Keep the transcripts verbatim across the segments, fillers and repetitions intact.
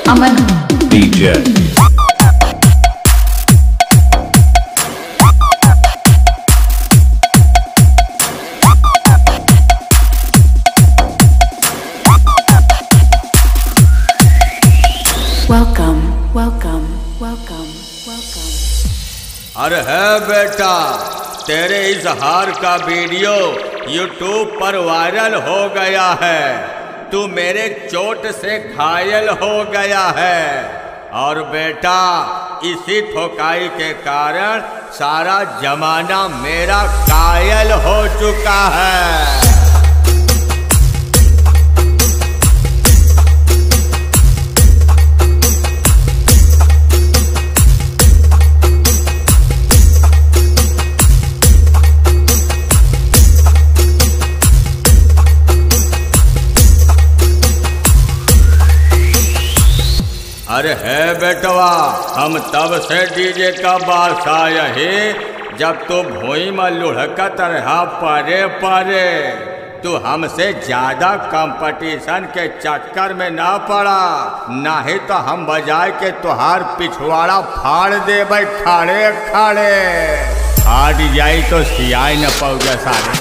अमन DJ welcome welcome welcome welcome. अरे है बेटा, तेरे इस हार का वीडियो यूट्यूब पर वायरल हो गया है। तू मेरे चोट से घायल हो गया है और बेटा इसी ठोकाई के कारण सारा जमाना मेरा कायल हो चुका है। अरे है बेटवा, हम तब से डीजे का बादशाह यही जब तू भूई में लुढ़कत रहा परे परे। तू हमसे ज्यादा कंपटीशन के चक्कर में ना पड़ा, नहीं तो हम बजाए के तुहार पिछवाड़ा फाड़ दे भाई खड़े खड़े। फाड़ जाई तो सियाई न पौगे सारे।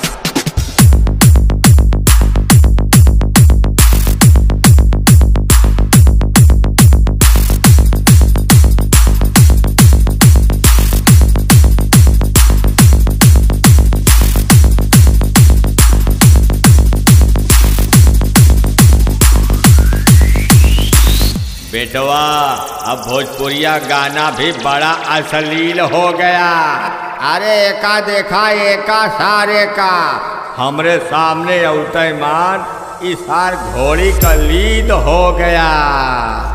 बेटवा अब भोजपुरिया गाना भी बड़ा अश्लील हो गया। अरे एका देखा एका सारे का हमरे सामने औते मान इसार घोड़ी का लीड हो गया।